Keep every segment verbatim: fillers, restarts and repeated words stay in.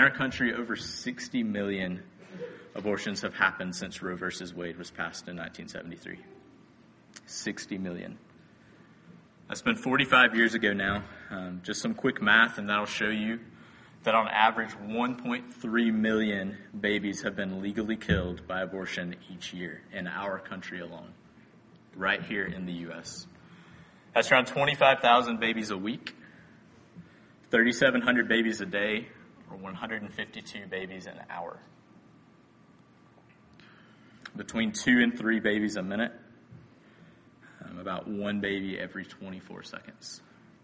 our country, over sixty million abortions have happened since Roe versus Wade was passed in nineteen seventy-three. sixty million. That's been forty-five years ago now. Um, just some quick math, and that'll show you that on average, one point three million babies have been legally killed by abortion each year in our country alone, right here in the U S. That's around twenty-five thousand babies a week, thirty-seven hundred babies a day, or one hundred fifty-two babies an hour. Between two and three babies a minute, um, about one baby every twenty-four seconds.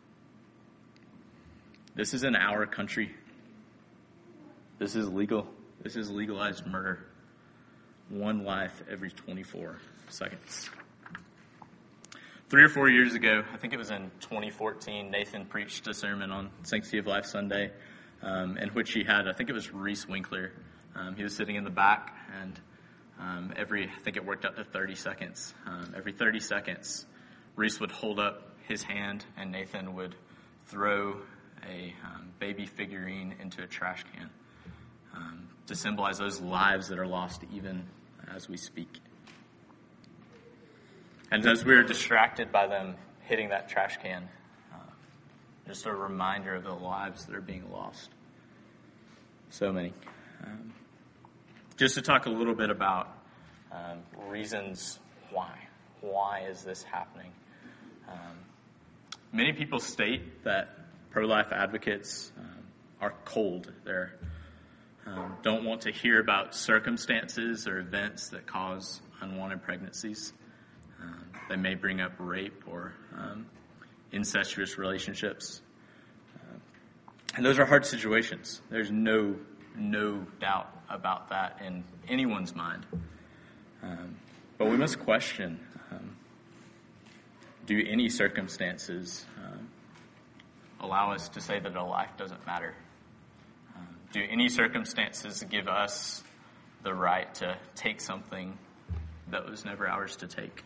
This is in our country. This is legal. This is legalized murder. One life every twenty-four seconds. Three or four years ago, I think it was in twenty fourteen, Nathan preached a sermon on Sanctity of Life Sunday, um, in which he had, I think it was Reese Winkler. Um, he was sitting in the back, and um, every, I think it worked up to thirty seconds. Um, every thirty seconds, Reese would hold up his hand, and Nathan would throw a um, baby figurine into a trash can um, to symbolize those lives that are lost even as we speak. And as we were distracted by them hitting that trash can, uh, just a reminder of the lives that are being lost. So many. Um, just to talk a little bit about um, reasons why. Why is this happening? Um, many people state that pro-life advocates um, are cold. They um, don't want to hear about circumstances or events that cause unwanted pregnancies. Um, they may bring up rape or um, incestuous relationships. Uh, and those are hard situations. There's no no doubt about that in anyone's mind. Um, but we must question, um, do any circumstances um, allow us to say that a life doesn't matter? Um, do any circumstances give us the right to take something that was never ours to take?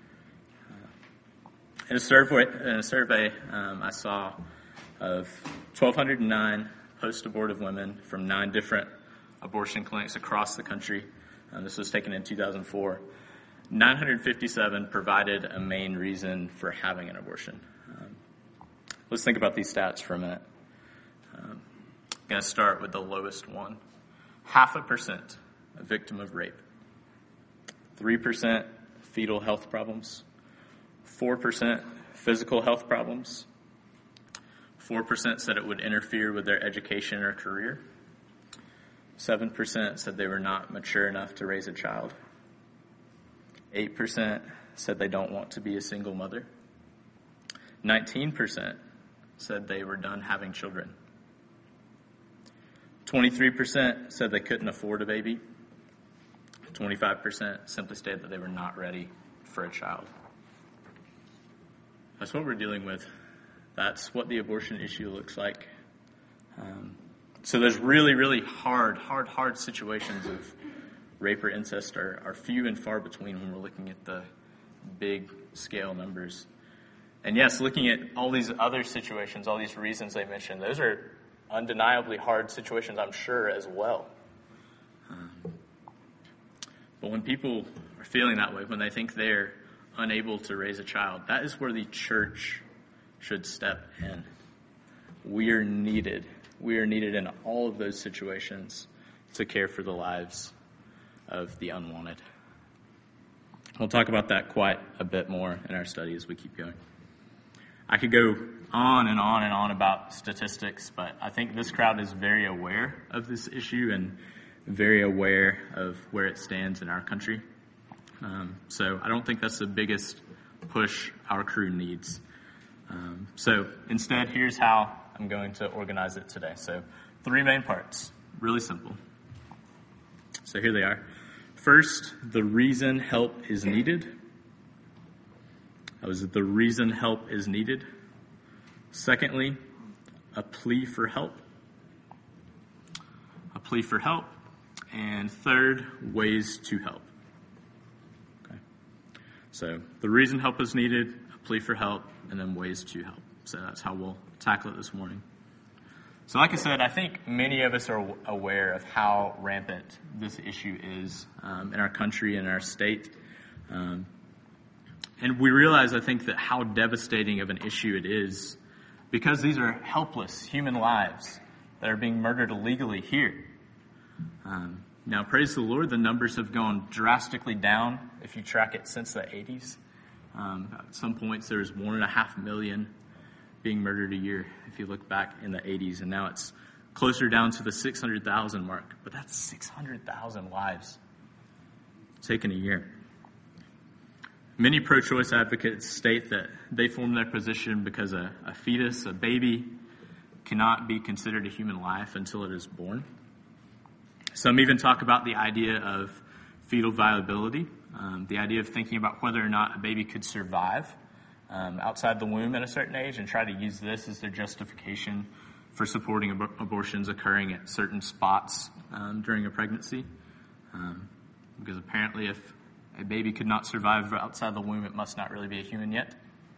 In a survey, in a survey um, I saw of one thousand two hundred nine post-abortive women from nine different abortion clinics across the country. Um, this was taken in two thousand four. nine hundred fifty-seven provided a main reason for having an abortion. Um, let's think about these stats for a minute. Um, I'm going to start with the lowest one. Half a percent a victim of rape. three percent fetal health problems. four percent physical health problems. four percent said it would interfere with their education or career. seven percent said they were not mature enough to raise a child. eight percent said they don't want to be a single mother. nineteen percent said they were done having children. twenty-three percent said they couldn't afford a baby. twenty-five percent simply stated that they were not ready for a child. That's what we're dealing with. That's what the abortion issue looks like. Um, so there's really, really hard, hard, hard situations of rape or incest are, are few and far between when we're looking at the big scale numbers. And yes, looking at all these other situations, all these reasons they mentioned, those are undeniably hard situations, I'm sure, as well. Um, but when people are feeling that way, when they think they're unable to raise a child, that is where the church should step in. We are needed. We are needed in all of those situations to care for the lives of the unwanted. We'll talk about that quite a bit more in our study as we keep going. I could go on and on and on about statistics, but I think this crowd is very aware of this issue and very aware of where it stands in our country. Um, so I don't think that's the biggest push our crew needs. Um, so instead, here's how I'm going to organize it today. So three main parts, really simple. So here they are. First, the reason help is needed. That was the reason help is needed. Secondly, a plea for help. A plea for help. And third, ways to help. So the reason help is needed, a plea for help, and then ways to help. So that's how we'll tackle it this morning. So like I said, I think many of us are aware of how rampant this issue is um, in our country and our state. Um, and we realize, I think, that how devastating of an issue it is because these are helpless human lives that are being murdered illegally here. Um, now, praise the Lord, the numbers have gone drastically down if you track it since the eighties. Um, at some points, there was one and a half million being murdered a year if you look back in the eighties, and now it's closer down to the six hundred thousand mark. But that's six hundred thousand lives taken a year. Many pro-choice advocates state that they form their position because a, a fetus, a baby, cannot be considered a human life until it is born. Some even talk about the idea of fetal viability, um, the idea of thinking about whether or not a baby could survive Um, outside the womb at a certain age and try to use this as their justification for supporting ab- abortions occurring at certain spots um, during a pregnancy. Um, because apparently if a baby could not survive outside the womb, it must not really be a human yet.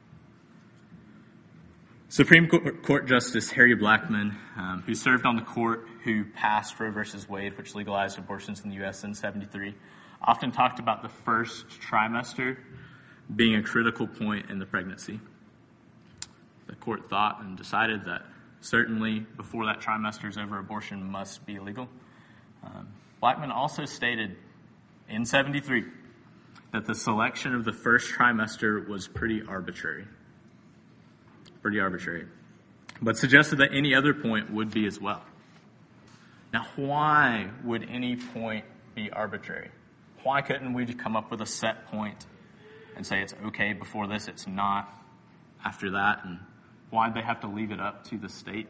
Supreme Court Justice Harry Blackmun, um, who served on the court who passed Roe versus Wade, which legalized abortions in the U S in seventy-three, often talked about the first trimester being a critical point in the pregnancy. The court thought and decided that certainly before that trimester is over, abortion must be illegal. Um, Blackmun also stated in seventy-three that the selection of the first trimester was pretty arbitrary. Pretty arbitrary. But suggested that any other point would be as well. Now, why would any point be arbitrary? Why couldn't we come up with a set point and say it's okay before this, it's not after that? And why'd they have to leave it up to the state?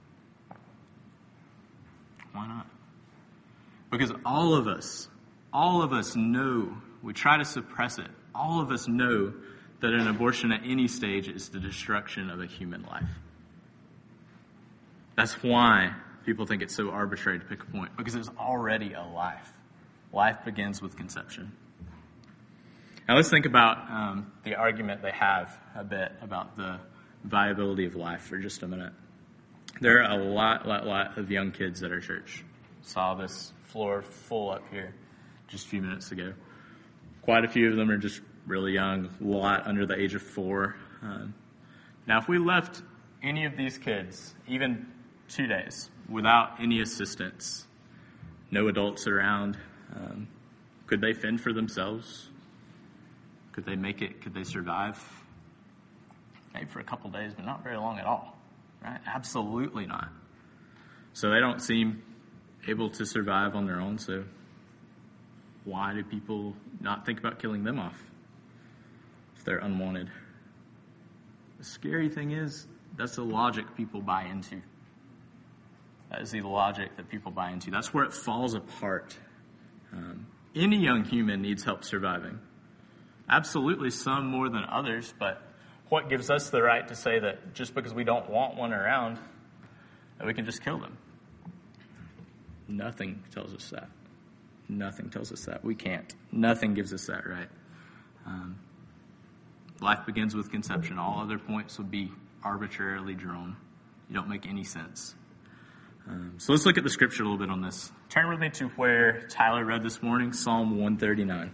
Why not? Because all of us, all of us know, we try to suppress it, all of us know that an abortion at any stage is the destruction of a human life. That's why people think it's so arbitrary to pick a point, because it's already a life. Life begins with conception. Now let's think about um, the argument they have a bit about the viability of life for just a minute. There are a lot, lot, lot of young kids at our church. Saw this floor full up here just a few minutes ago. Quite a few of them are just really young, a lot under the age of four. Um, now, if we left any of these kids, even two days, without any assistance, no adults around, um, could they fend for themselves? Could they make it? Could they survive? Maybe for a couple days, but not very long at all. Right? Absolutely not. So they don't seem able to survive on their own, so why do people not think about killing them off if they're unwanted? The scary thing is, that's the logic people buy into. That is the logic that people buy into. That's where it falls apart. Um, any young human needs help surviving. Absolutely, some more than others, but what gives us the right to say that just because we don't want one around, that we can just kill them? Nothing tells us that. Nothing tells us that. We can't. Nothing gives us that right. Um, life begins with conception. All other points would be arbitrarily drawn. You don't make any sense. Um, so let's look at the scripture a little bit on this. Turn with me to where Tyler read this morning, Psalm one thirty-nine.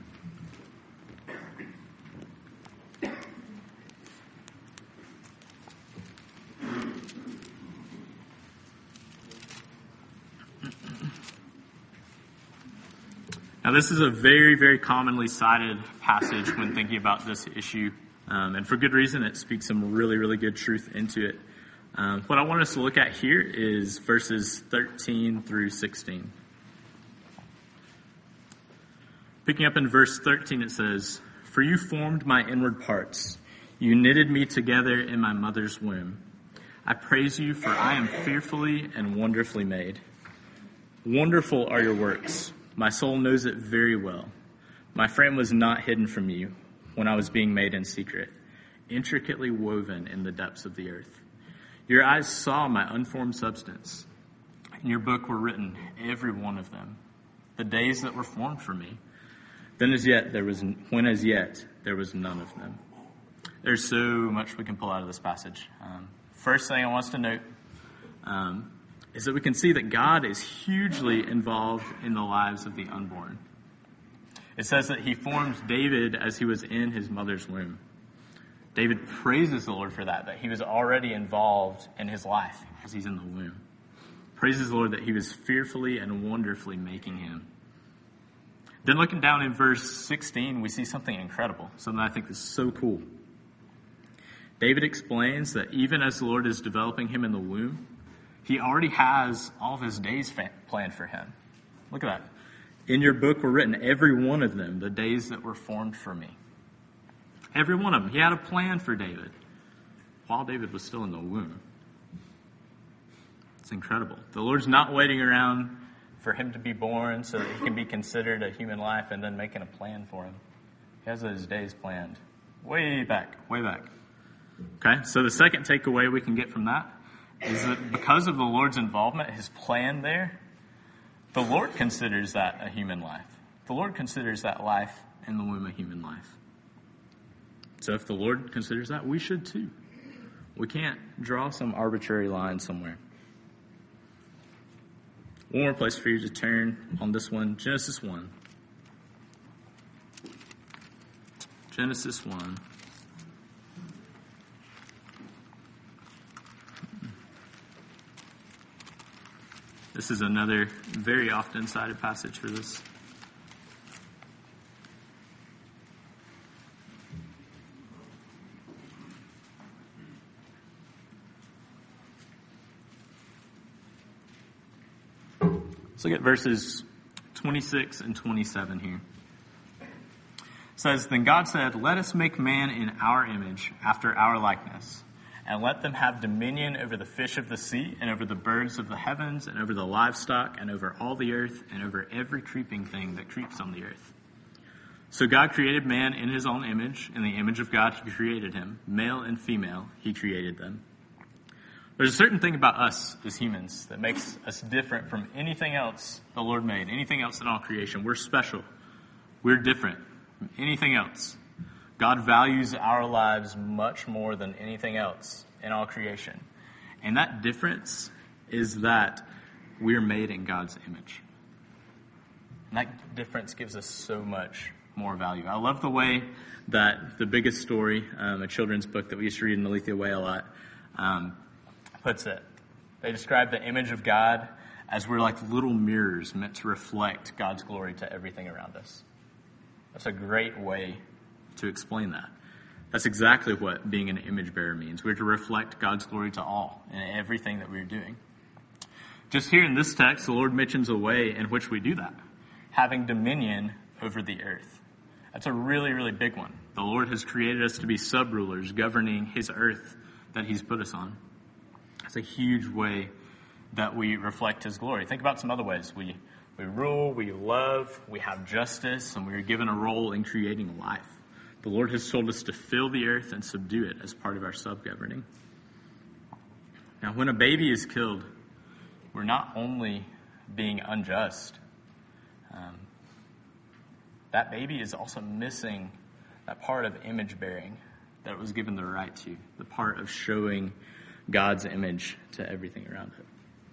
Now, this is a very, very commonly cited passage when thinking about this issue, um, and for good reason. It speaks some really, really good truth into it. Um, what I want us to look at here is verses thirteen through sixteen. Picking up in verse thirteen, it says, "For you formed my inward parts. You knitted me together in my mother's womb. I praise you, for I am fearfully and wonderfully made. Wonderful are your works. My soul knows it very well. My frame was not hidden from you when I was being made in secret, intricately woven in the depths of the earth. Your eyes saw my unformed substance. In your book were written, every one of them, the days that were formed for me. Then as yet there was, when as yet there was none of them." There's so much we can pull out of this passage. Um, first thing I want us to note, um, is that we can see that God is hugely involved in the lives of the unborn. It says that he formed David as he was in his mother's womb. David praises the Lord for that, that he was already involved in his life as he's in the womb. Praises the Lord that he was fearfully and wonderfully making him. Then looking down in verse sixteen, we see something incredible, something I think is so cool. David explains that even as the Lord is developing him in the womb, he already has all of his days fa- planned for him. Look at that. In your book were written, every one of them, the days that were formed for me. Every one of them. He had a plan for David while David was still in the womb. It's incredible. The Lord's not waiting around for him to be born so that he can be considered a human life and then making a plan for him. He has his days planned. Way back, way back. Okay, so the second takeaway we can get from that is that because of the Lord's involvement, his plan there, the Lord considers that a human life. The Lord considers that life in the womb a human life. So if the Lord considers that, we should too. We can't draw some arbitrary line somewhere. One more place for you to turn on this one, Genesis one. Genesis one. This is another very often cited passage for this. Let's look at verses twenty-six and twenty-seven here. It says, Then God said, Let us make man in our image, after our likeness, and let them have dominion over the fish of the sea, and over the birds of the heavens, and over the livestock, and over all the earth, and over every creeping thing that creeps on the earth. So God created man in his own image. In the image of God he created him. Male and female he created them. There's a certain thing about us as humans that makes us different from anything else the Lord made, anything else in all creation. We're special. We're different from anything else. God values our lives much more than anything else in all creation. And that difference is that we're made in God's image. And that difference gives us so much more value. I love the way that The Biggest Story, um, a children's book that we used to read in Alethea Way a lot, um, puts it. They describe the image of God as we're like little mirrors meant to reflect God's glory to everything around us. That's a great way to explain that. That's exactly what being an image bearer means. We're to reflect God's glory to all in everything that we're doing. Just here in this text, the Lord mentions a way in which we do that. Having dominion over the earth. That's a really, really big one. The Lord has created us to be sub-rulers governing his earth that he's put us on. It's a huge way that we reflect his glory. Think about some other ways. We we rule, we love, we have justice, and we are given a role in creating life. The Lord has told us to fill the earth and subdue it as part of our sub-governing. Now, when a baby is killed, we're not only being unjust. Um, that baby is also missing that part of image bearing that it was given the right to, the part of showing God's image to everything around it.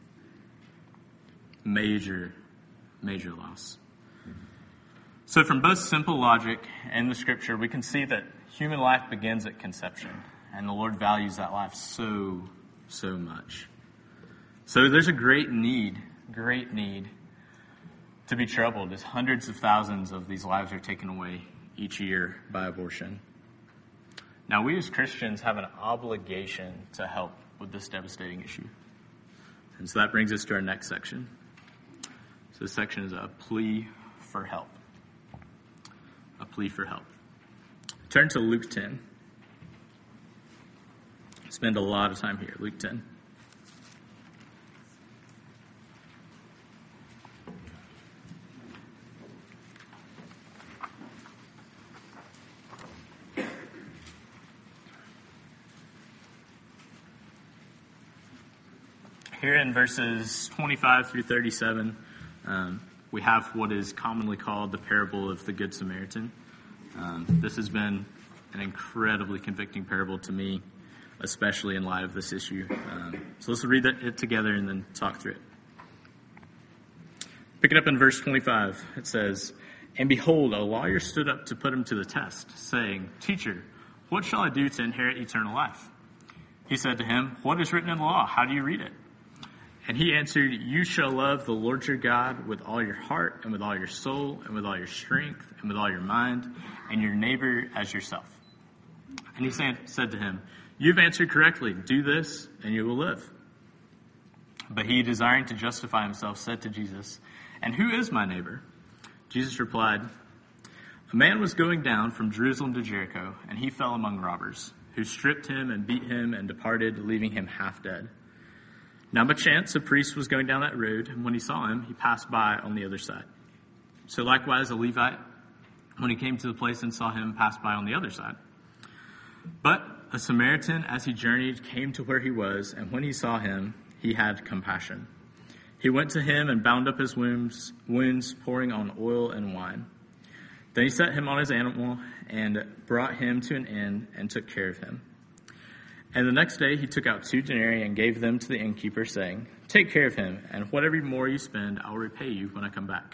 Major, major loss. So from both simple logic and the scripture, we can see that human life begins at conception, and the Lord values that life so, so much. So there's a great need, great need to be troubled as hundreds of thousands of these lives are taken away each year by abortion. Now, we as Christians have an obligation to help with this devastating issue. And so that brings us to our next section. So this section is a plea for help. A plea for help. Turn to Luke ten. Spend a lot of time here, Luke ten. Here in verses twenty-five through thirty-seven, um, we have what is commonly called the parable of the Good Samaritan. Um, this has been an incredibly convicting parable to me especially in light of this issue. Um, so let's read it together and then talk through it. Picking up in verse twenty-five, it says, "And behold, a lawyer stood up to put him to the test, saying, 'Teacher, what shall I do to inherit eternal life?' He said to him, 'What is written in the law? How do you read it?' And he answered, 'You shall love the Lord your God with all your heart and with all your soul and with all your strength and with all your mind, and your neighbor as yourself.' And he said to him, 'You've answered correctly. Do this, and you will live.' But he, desiring to justify himself, said to Jesus, 'And who is my neighbor?' Jesus replied, 'A man was going down from Jerusalem to Jericho, and he fell among robbers, who stripped him and beat him and departed, leaving him half dead. Now by chance a priest was going down that road, and when he saw him, he passed by on the other side. So likewise a Levite, when he came to the place and saw him, passed by on the other side. But a Samaritan, as he journeyed, came to where he was, and when he saw him, he had compassion. He went to him and bound up his wounds, wounds, pouring on oil and wine. Then he set him on his animal and brought him to an inn and took care of him. And the next day he took out two denarii and gave them to the innkeeper, saying, 'Take care of him, and whatever more you spend, I will repay you when I come back.'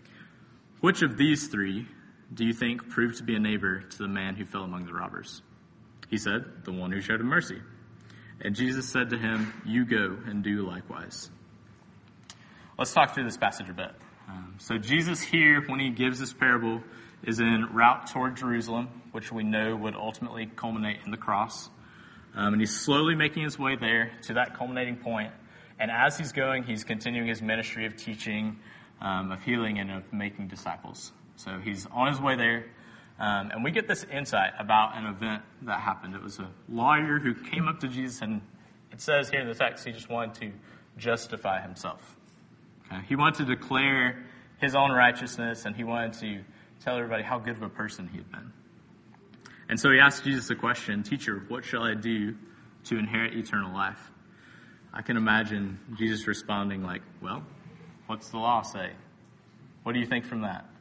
Which of these three do you think proved to be a neighbor to the man who fell among the robbers?" He said, "The one who showed him mercy." And Jesus said to him, "You go and do likewise." Let's talk through this passage a bit. Um, so Jesus here, when he gives this parable, is en route toward Jerusalem, which we know would ultimately culminate in the cross. Um, and he's slowly making his way there to that culminating point. And as he's going, he's continuing his ministry of teaching, um, of healing, and of making disciples. So he's on his way there. Um, and we get this insight about an event that happened. It was a lawyer who came up to Jesus, and it says here in the text he just wanted to justify himself. Okay? He wanted to declare his own righteousness, and he wanted to tell everybody how good of a person he had been. And so he asked Jesus a question, "Teacher, what shall I do to inherit eternal life?" I can imagine Jesus responding like, "Well, what's the law say? What do you think from that?"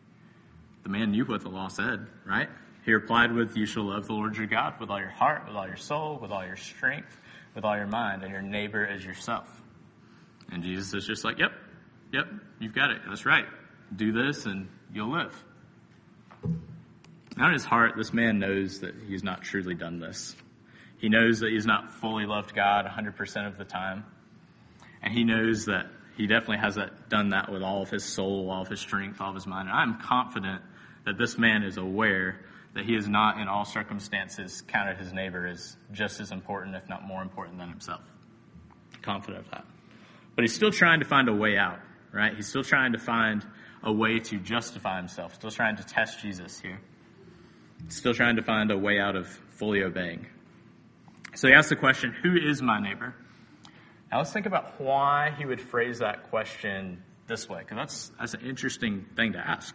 The man knew what the law said, right? He replied with, "You shall love the Lord your God with all your heart, with all your soul, with all your strength, with all your mind, and your neighbor as yourself." And Jesus is just like, yep, yep, you've got it. That's right. Do this and you'll live. Now in his heart, this man knows that he's not truly done this. He knows that he's not fully loved God one hundred percent of the time. And he knows that he definitely hasn't done that with all of his soul, all of his strength, all of his mind. And I'm confident that this man is aware that he is not in all circumstances counted his neighbor as just as important, if not more important than himself. Confident of that. But he's still trying to find a way out, right? He's still trying to find a way to justify himself. Still trying to test Jesus here. Still trying to find a way out of fully obeying. So he asks the question, who is my neighbor? Now let's think about why he would phrase that question this way, because that's, that's an interesting thing to ask.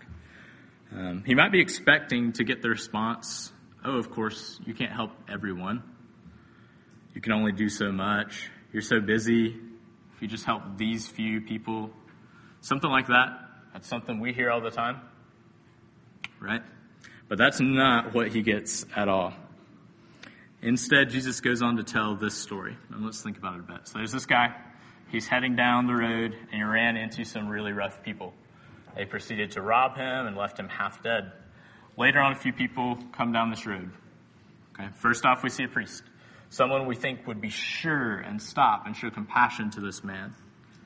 Um, he might be expecting to get the response, oh, of course, you can't help everyone. You can only do so much. You're so busy. If you just help these few people, something like that. That's something we hear all the time, right? But that's not what he gets at all. Instead, Jesus goes on to tell this story. And let's think about it a bit. So there's this guy. He's heading down the road, and he ran into some really rough people. They proceeded to rob him and left him half dead. Later on, a few people come down this road. Okay. First off, we see a priest. Someone we think would be sure and stop and show compassion to this man.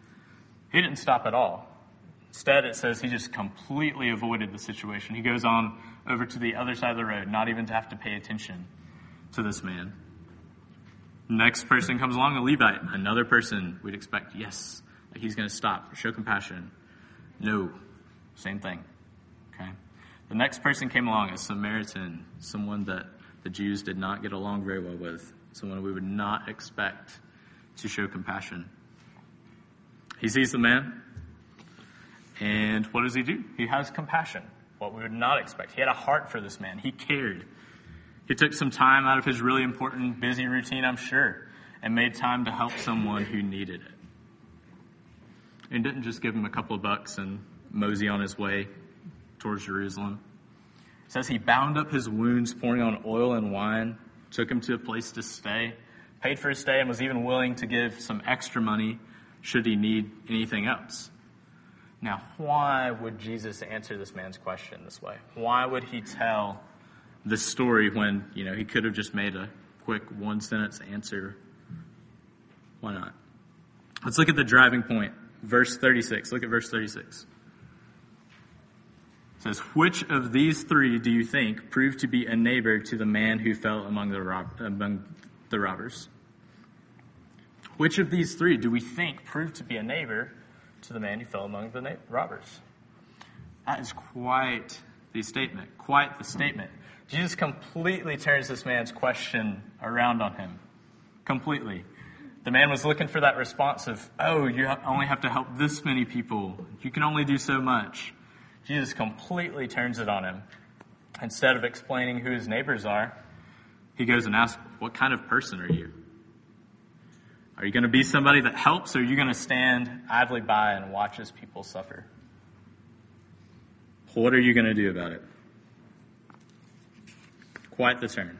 He didn't stop at all. Instead, it says he just completely avoided the situation. He goes on over to the other side of the road, not even to have to pay attention to this man. Next person comes along, a Levite, another person we'd expect, yes, like he's going to stop, show compassion. No, same thing. Okay. The next person came along, a Samaritan, someone that the Jews did not get along very well with, someone we would not expect to show compassion. He sees the man, and what does he do? He has compassion, what we would not expect. He had a heart for this man. He cared. He took some time out of his really important, busy routine, I'm sure, and made time to help someone who needed it. And didn't just give him a couple of bucks and mosey on his way towards Jerusalem. It says he bound up his wounds, pouring on oil and wine. took him to a place to stay, paid for his stay, and was even willing to give some extra money should he need anything else. Now, why would Jesus answer this man's question this way? Why would he tell this story when, you know, he could have just made a quick one-sentence answer? Why not? Let's look at the driving point. Verse thirty-six. Look at verse thirty-six. It says, which of these three do you think proved to be a neighbor to the man who fell among the rob- among the robbers? Which of these three do we think proved to be a neighbor to the man who fell among the na- robbers? That is quite the statement. Quite the statement. Jesus completely turns this man's question around on him. Completely. The man was looking for that response of, oh, you only have to help this many people. You can only do so much. Jesus completely turns it on him. Instead of explaining who his neighbors are, he goes and asks, what kind of person are you? Are you going to be somebody that helps, or are you going to stand idly by and watch as people suffer? What are you going to do about it? Quite the turn.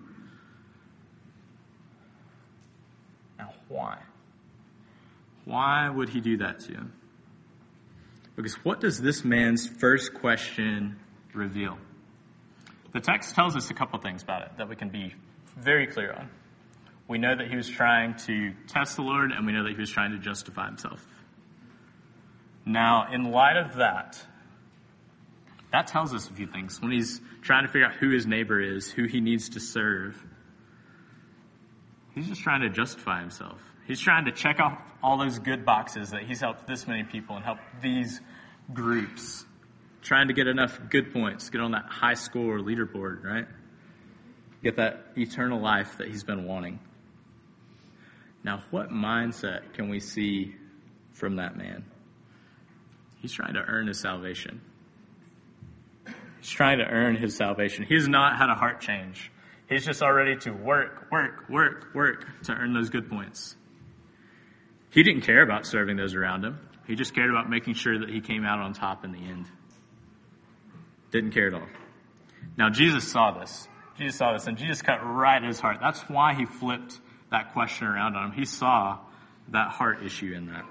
Now, why? Why would he do that to him? Because what does this man's first question reveal? The text tells us a couple things about it that we can be very clear on. We know that he was trying to test the Lord, and we know that he was trying to justify himself. Now, in light of that, that tells us a few things. When he's trying to figure out who his neighbor is, who he needs to serve, he's just trying to justify himself. He's trying to check off all those good boxes that he's helped this many people and helped these groups. Trying to get enough good points, get on that high score leaderboard, right? Get that eternal life that he's been wanting. Now, what mindset can we see from that man? He's trying to earn his salvation. He's trying to earn his salvation. He's not had a heart change. He's just already to work, work, work, work to earn those good points. He didn't care about serving those around him. He just cared about making sure that he came out on top in the end. Didn't care at all. Now, Jesus saw this. Jesus saw this, and Jesus cut right at his heart. That's why he flipped that question around on him. He saw that heart issue in that.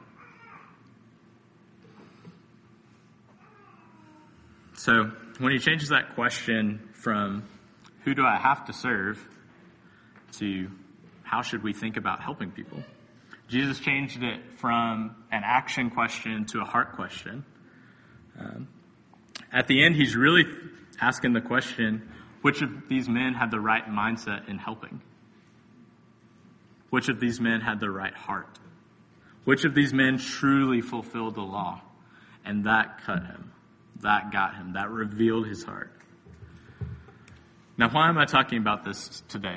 So, when he changes that question from, who do I have to serve, to how should we think about helping people? Jesus changed it from an action question to a heart question. Um, at the end, he's really asking the question, which of these men had the right mindset in helping? Which of these men had the right heart? Which of these men truly fulfilled the law? And that cut him. That got him. That revealed his heart. Now, why am I talking about this today?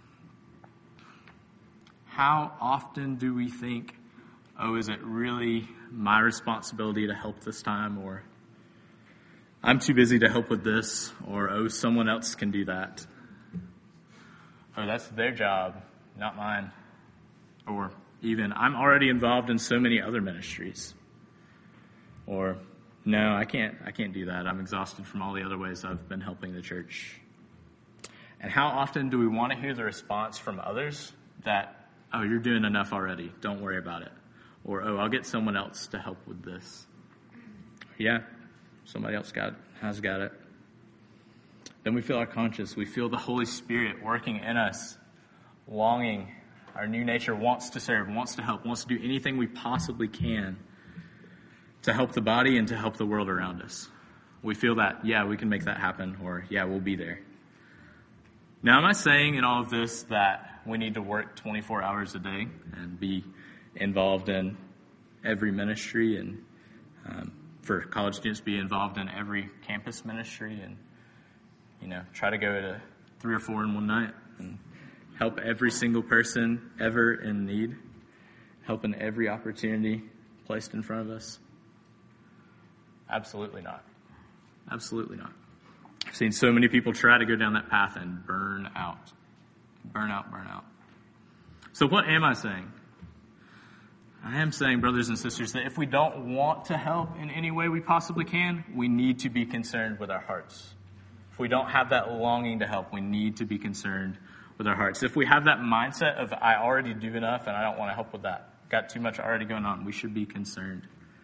How often do we think, oh, is it really my responsibility to help this time? Or I'm too busy to help with this. Or, oh, someone else can do that. Oh, that's their job, not mine. Or even, I'm already involved in so many other ministries. Or, no, I can't, I can't do that. I'm exhausted from all the other ways I've been helping the church. And how often do we want to hear the response from others that, oh, you're doing enough already, don't worry about it. Or, oh, I'll get someone else to help with this. Yeah, somebody else got has got it. Then we feel our conscience. We feel the Holy Spirit working in us, longing. Our new nature wants to serve, wants to help, wants to do anything we possibly can to help the body and to help the world around us. We feel that, yeah, we can make that happen, or yeah, we'll be there. Now, am I saying in all of this that we need to work twenty-four hours a day and be involved in every ministry, and um, for college students be involved in every campus ministry, and, you know, try to go to three or four in one night and help every single person ever in need, help in every opportunity placed in front of us? Absolutely not. Absolutely not. I've seen so many people try to go down that path and burn out. Burn out, burn out. So what am I saying? I am saying, brothers and sisters, that if we don't want to help in any way we possibly can, we need to be concerned with our hearts. If we don't have that longing to help, we need to be concerned with our hearts. If we have that mindset of, I already do enough and I don't want to help with that, got too much already going on, we should be concerned.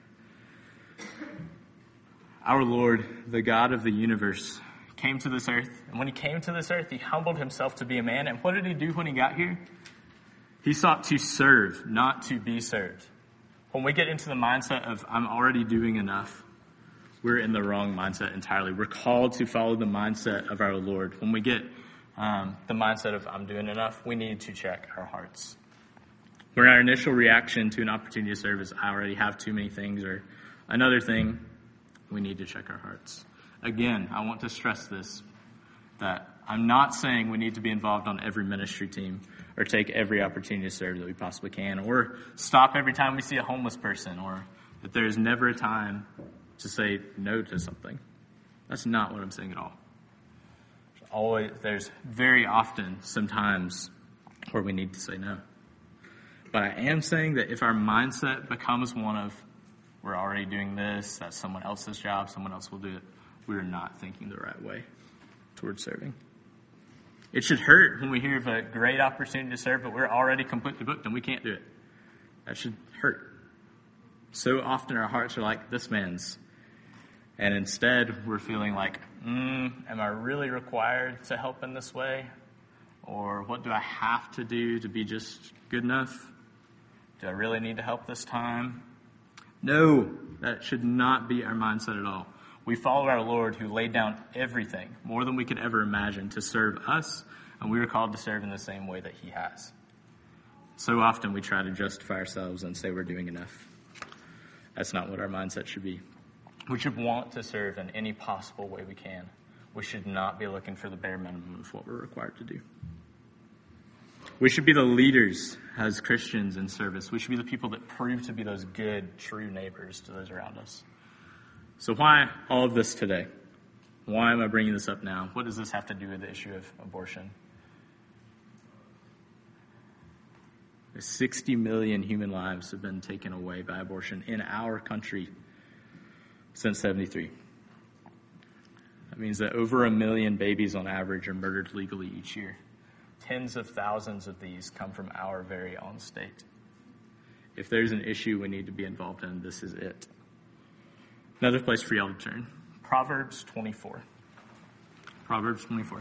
Our Lord, the God of the universe, came to this earth. And when he came to this earth, he humbled himself to be a man. And what did he do when he got here? He sought to serve, not to be served. When we get into the mindset of, I'm already doing enough, we're in the wrong mindset entirely. We're called to follow the mindset of our Lord. When we get um, the mindset of, I'm doing enough, we need to check our hearts. When our initial reaction to an opportunity to serve is, I already have too many things, or another thing, we need to check our hearts. Again, I want to stress this, that I'm not saying we need to be involved on every ministry team or take every opportunity to serve that we possibly can, or stop every time we see a homeless person, or that there is never a time to say no to something. That's not what I'm saying at all. There's always, there's very often some times where we need to say no. But I am saying that if our mindset becomes one of, we're already doing this, that's someone else's job, someone else will do it, we're not thinking the right way towards serving. It should hurt when we hear of a great opportunity to serve, but we're already completely booked and we can't do it. That should hurt. So often our hearts are like this man's. And instead we're feeling like, mm, am I really required to help in this way? Or what do I have to do to be just good enough? Do I really need to help this time? No, that should not be our mindset at all. We follow our Lord who laid down everything, more than we could ever imagine, to serve us, and we are called to serve in the same way that he has. So often we try to justify ourselves and say we're doing enough. That's not what our mindset should be. We should want to serve in any possible way we can. We should not be looking for the bare minimum of what we're required to do. We should be the leaders as Christians in service. We should be the people that prove to be those good, true neighbors to those around us. So why all of this today? Why am I bringing this up now? What does this have to do with the issue of abortion? sixty million human lives have been taken away by abortion in our country since seventy-three. That means that over a million babies on average are murdered legally each year. Tens of thousands of these come from our very own state. If there's an issue we need to be involved in, this is it. Another place for y'all to turn. Proverbs twenty-four. Proverbs twenty-four.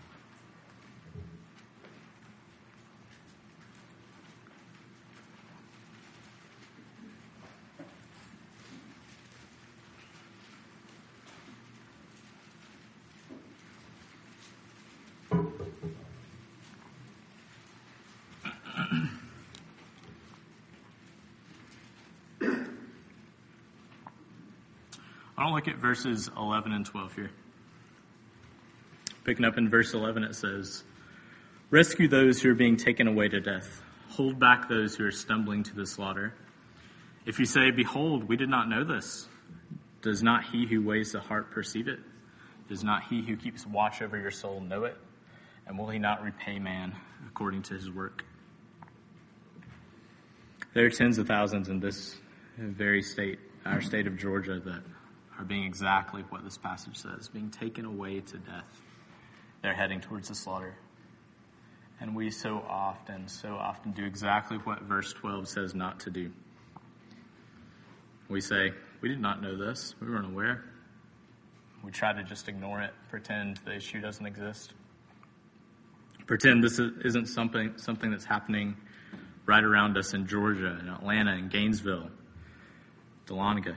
I want to look at verses eleven and twelve here. Picking up in verse eleven, it says, rescue those who are being taken away to death. Hold back those who are stumbling to the slaughter. If you say, behold, we did not know this, does not he who weighs the heart perceive it? Does not he who keeps watch over your soul know it? And will he not repay man according to his work? There are tens of thousands in this very state, our state of Georgia, that are being exactly what this passage says, being taken away to death. They're heading towards the slaughter. And we so often, so often do exactly what verse twelve says not to do. We say, we did not know this. We weren't aware. We try to just ignore it, pretend the issue doesn't exist. Pretend this isn't something something that's happening right around us in Georgia, in Atlanta, in Gainesville, Dahlonega.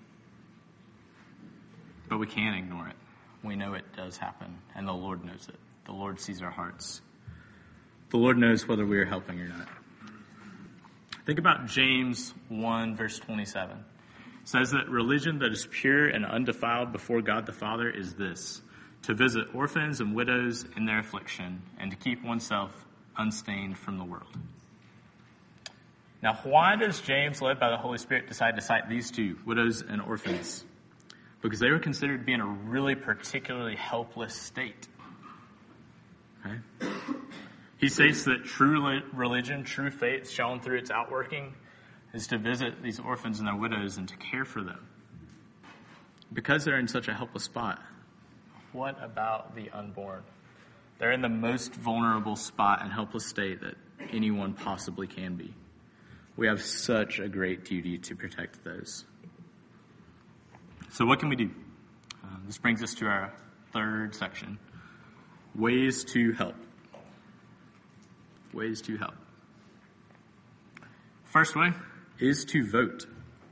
But we can't ignore it. We know it does happen, and the Lord knows it. The Lord sees our hearts. The Lord knows whether we are helping or not. Think about James one, verse twenty-seven. It says that religion that is pure and undefiled before God the Father is this, to visit orphans and widows in their affliction, and to keep oneself unstained from the world. Now, why does James, led by the Holy Spirit, decide to cite these two, widows and orphans? Because they were considered to be in a really particularly helpless state. Okay? He states that true religion, true faith, shown through its outworking, is to visit these orphans and their widows and to care for them. Because they're in such a helpless spot, what about the unborn? They're in the most vulnerable spot and helpless state that anyone possibly can be. We have such a great duty to protect those. So what can we do? Uh, this brings us to our third section. Ways to help. Ways to help. First way is to vote.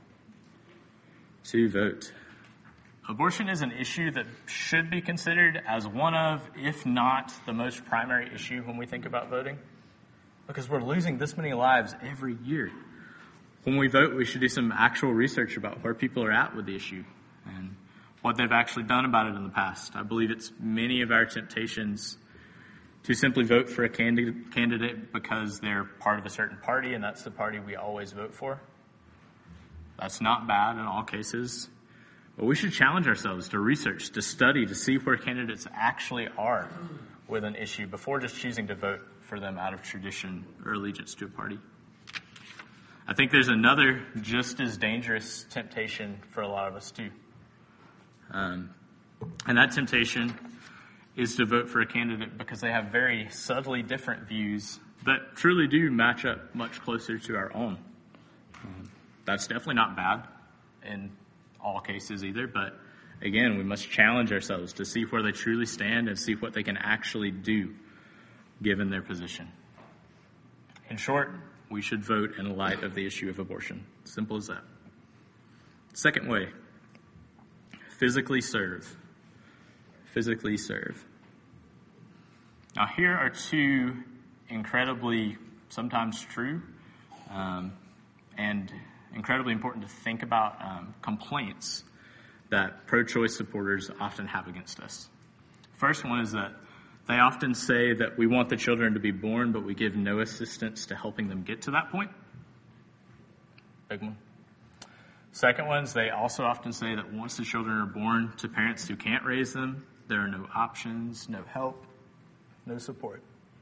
To vote. Abortion is an issue that should be considered as one of, if not the most primary issue when we think about voting, because we're losing this many lives every year. When we vote, we should do some actual research about where people are at with the issue and what they've actually done about it in the past. I believe it's many of our temptations to simply vote for a candidate candidate because they're part of a certain party and that's the party we always vote for. That's not bad in all cases. But we should challenge ourselves to research, to study, to see where candidates actually are with an issue before just choosing to vote for them out of tradition or allegiance to a party. I think there's another just as dangerous temptation for a lot of us too. Um, and that temptation is to vote for a candidate because they have very subtly different views that truly do match up much closer to our own. Um, that's definitely not bad in all cases either, but again, we must challenge ourselves to see where they truly stand and see what they can actually do given their position. In short, we should vote in light of the issue of abortion. Simple as that. Second way, physically serve. Physically serve. Now here are two incredibly, sometimes true, um, and incredibly important to think about um, complaints that pro-choice supporters often have against us. First one is that they often say that we want the children to be born, but we give no assistance to helping them get to that point. Big one. Second one is they also often say that once the children are born to parents who can't raise them, there are no options, no help, no support.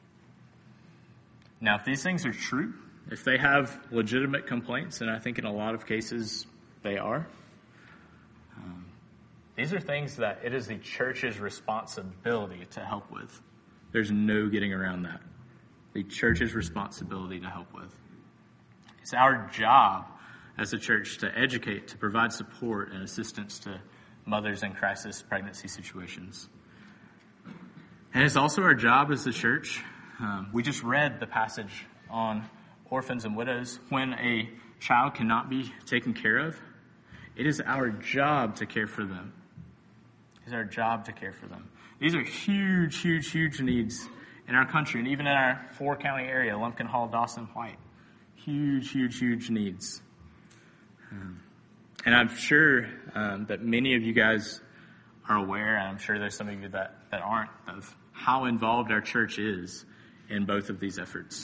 Now, if these things are true, if they have legitimate complaints, and I think in a lot of cases they are, um, these are things that it is the church's responsibility to help with. There's no getting around that. The church's responsibility to help with. It's our job as a church to educate, to provide support and assistance to mothers in crisis pregnancy situations. And it's also our job as a church. Um, we just read the passage on orphans and widows. When a child cannot be taken care of, it is our job to care for them. It's our job to care for them. These are huge, huge, huge needs in our country and even in our four-county area, Lumpkin, Hall, Dawson, White. Huge, huge, huge needs. Um, and I'm sure um, that many of you guys are aware, and I'm sure there's some of you that, that aren't, of how involved our church is in both of these efforts.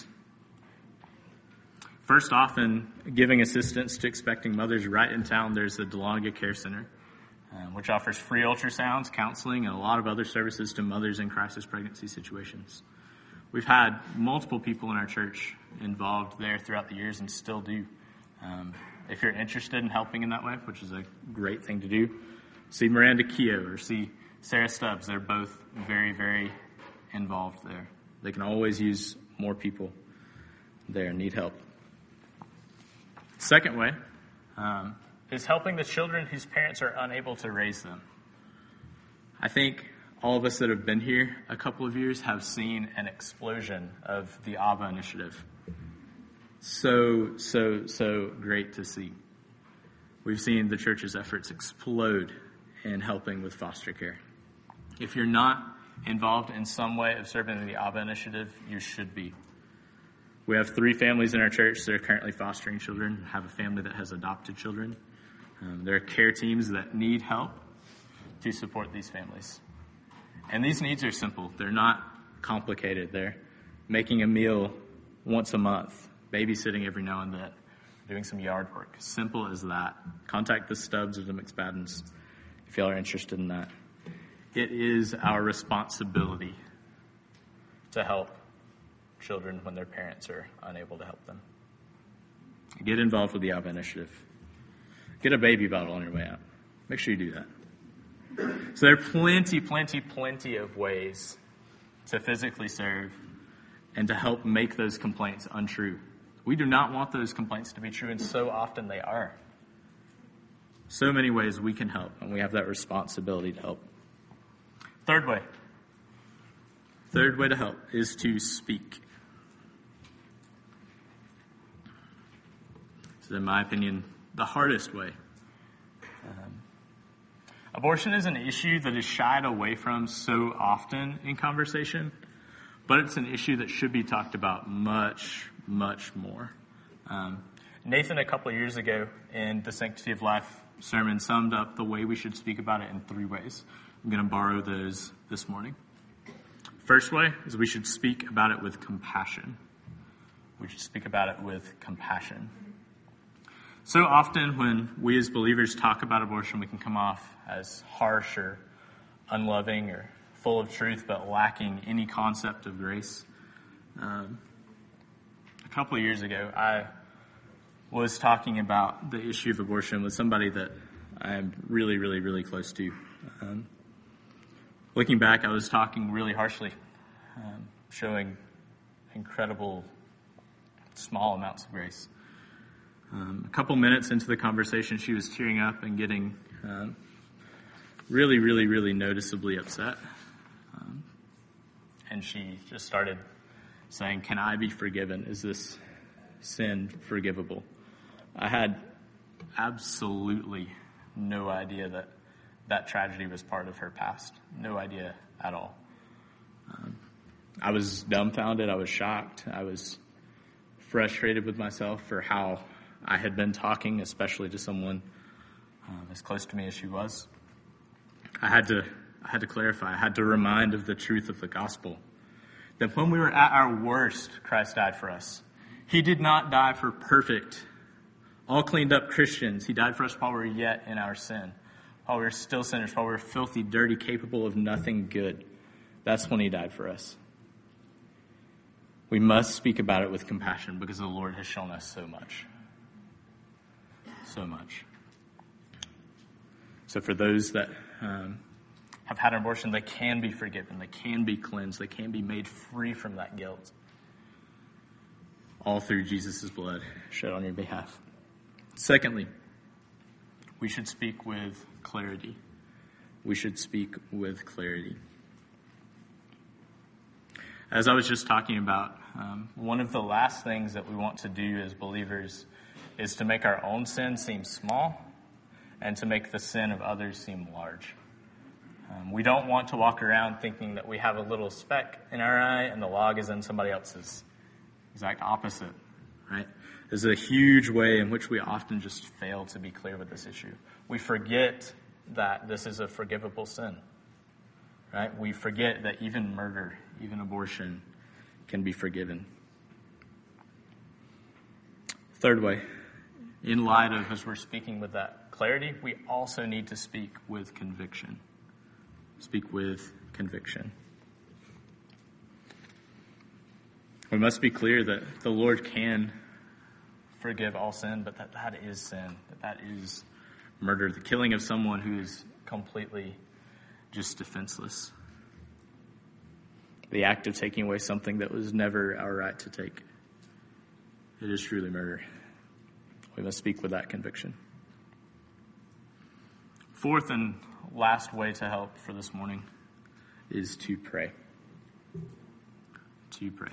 First off, in giving assistance to expecting mothers right in town, there's the Dahlonega Care Center, uh, which offers free ultrasounds, counseling, and a lot of other services to mothers in crisis pregnancy situations. We've had multiple people in our church involved there throughout the years and still do. Um, if you're interested in helping in that way, which is a great thing to do, see Miranda Keogh or see Sarah Stubbs. They're both very, very involved there. They can always use more people there and need help. Second way um, is helping the children whose parents are unable to raise them. I think all of us that have been here a couple of years have seen an explosion of the A B B A initiative. So, so, so great to see. We've seen the church's efforts explode in helping with foster care. If you're not involved in some way of serving in the A B B A initiative, you should be. We have three families in our church that are currently fostering children, have a family that has adopted children. Um, there are care teams that need help to support these families. And these needs are simple. They're not complicated. They're making a meal once a month, babysitting every now and then, doing some yard work. Simple as that. Contact the Stubbs or the McSpaddens if y'all are interested in that. It is our responsibility to help children when their parents are unable to help them. Get involved with the A B B A initiative. Get a baby bottle on your way out. Make sure you do that. So there are plenty, plenty, plenty of ways to physically serve, and to help make those complaints untrue. We do not want those complaints to be true, and so often they are. So many ways we can help, and we have that responsibility to help. Third way. Third way to help is to speak. This is, in my opinion, the hardest way. Um, abortion is an issue that is shied away from so often in conversation, but it's an issue that should be talked about much, much more. Um, Nathan, a couple of years ago in the Sanctity of Life sermon, summed up the way we should speak about it in three ways. I'm going to borrow those this morning. First way is we should speak about it with compassion. We should speak about it with compassion. So often when we as believers talk about abortion, we can come off as harsh or unloving or full of truth, but lacking any concept of grace. Um, a couple of years ago, I was talking about the issue of abortion with somebody that I'm really, really, really close to. Um, looking back, I was talking really harshly, um, showing incredible small amounts of grace. Um, a couple minutes into the conversation, she was tearing up and getting um, really, really, really noticeably upset. Um, and she just started saying, "Can I be forgiven? Is this sin forgivable?" I had absolutely no idea that that tragedy was part of her past. No idea at all. Um, I was dumbfounded. I was shocked. I was frustrated with myself for how I had been talking, especially to someone um, as close to me as she was. I had to, I had to clarify. I had to remind of the truth of the gospel. That when we were at our worst, Christ died for us. He did not die for perfect, all cleaned up Christians. He died for us while we were yet in our sin. While we were still sinners, while we were filthy, dirty, capable of nothing good. That's when he died for us. We must speak about it with compassion because the Lord has shown us so much. So much. So for those that um, have had an abortion, they can be forgiven. They can be cleansed. They can be made free from that guilt. All through Jesus' blood shed on your behalf. Secondly, we should speak with clarity. We should speak with clarity. As I was just talking about, um, one of the last things that we want to do as believers is to make our own sin seem small and to make the sin of others seem large. Um, we don't want to walk around thinking that we have a little speck in our eye and the log is in somebody else's. Exact opposite, right? There's a huge way in which we often just fail to be clear with this issue. We forget that this is a forgivable sin, right? We forget that even murder, even abortion can be forgiven. Third way, in light of, as we're speaking with that clarity, we also need to speak with conviction. Speak with conviction. We must be clear that the Lord can forgive all sin, but that that is sin, that that is murder, the killing of someone who is completely just defenseless. The act of taking away something that was never our right to take. It is truly murder. We must speak with that conviction. Fourth and last way to help for this morning is to pray. To pray.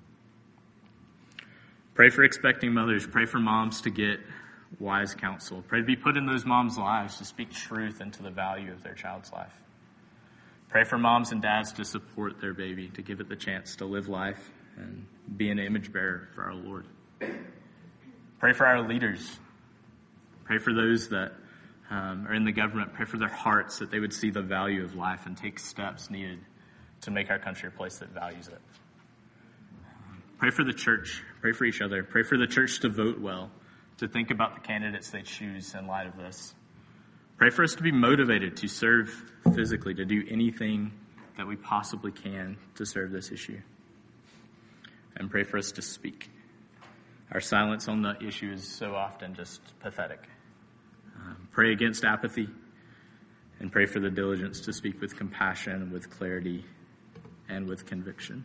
Pray for expecting mothers. Pray for moms to get wise counsel. Pray to be put in those moms' lives to speak truth into the value of their child's life. Pray for moms and dads to support their baby, to give it the chance to live life and be an image bearer for our Lord. Pray for our leaders. Pray for those that um, are in the government. Pray for their hearts, that they would see the value of life and take steps needed to make our country a place that values it. Pray for the church. Pray for each other. Pray for the church to vote well, to think about the candidates they choose in light of this. Pray for us to be motivated to serve physically, to do anything that we possibly can to serve this issue. And pray for us to speak. Our silence on the issue is so often just pathetic. Um, pray against apathy and pray for the diligence to speak with compassion, with clarity, and with conviction.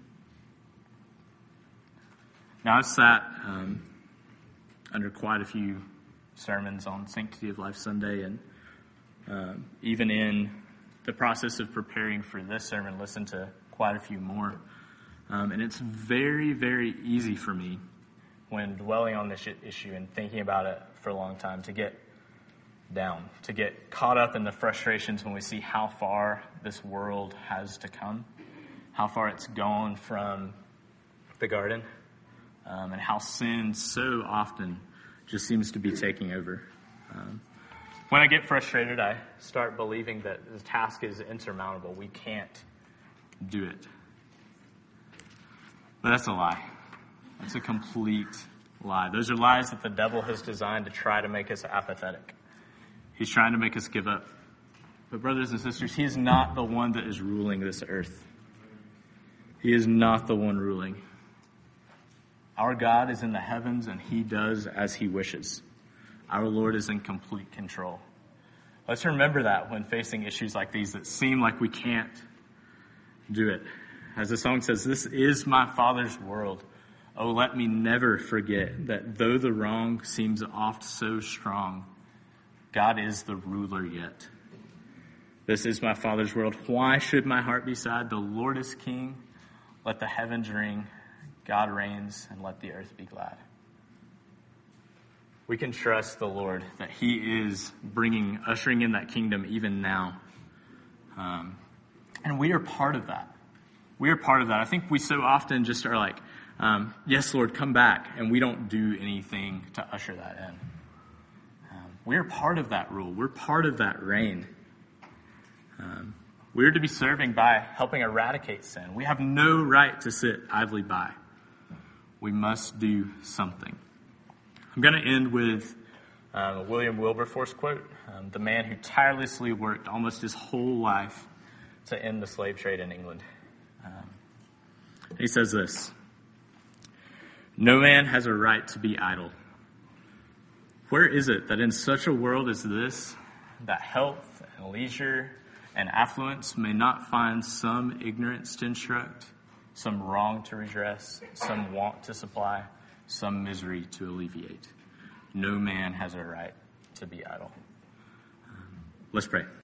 Now, I've sat um, under quite a few sermons on Sanctity of Life Sunday, and um, even in the process of preparing for this sermon, listened to quite a few more. Um, and it's very, very easy for me when dwelling on this issue and thinking about it for a long time to get down, to get caught up in the frustrations when we see how far this world has to come, how far it's gone from the garden, um, and how sin so often just seems to be taking over. Um, when I get frustrated, I start believing that the task is insurmountable. We can't do it. But that's a lie. That's a complete lie. Those are lies that the devil has designed to try to make us apathetic. He's trying to make us give up. But brothers and sisters, he is not the one that is ruling this earth. He is not the one ruling. Our God is in the heavens, and he does as he wishes. Our Lord is in complete control. Let's remember that when facing issues like these that seem like we can't do it. As the song says, "This is my Father's world. Oh, let me never forget that though the wrong seems oft so strong, God is the ruler yet. This is my Father's world. Why should my heart be sad? The Lord is King. Let the heavens ring. God reigns, and let the earth be glad." We can trust the Lord that he is bringing, ushering in that kingdom even now. Um, and we are part of that. We are part of that. I think we so often just are like, um, yes, Lord, come back. And we don't do anything to usher that in. Um, we are part of that rule. We're part of that reign. Um, we're to be serving by helping eradicate sin. We have no right to sit idly by. We must do something. I'm going to end with um, a William Wilberforce quote, um, the man who tirelessly worked almost his whole life to end the slave trade in England. Um, he says this: "No man has a right to be idle. Where is it that in such a world as this, that health and leisure and affluence may not find some ignorance to instruct, some wrong to redress, some want to supply, some misery to alleviate? No man has a right to be idle." Um, let's pray.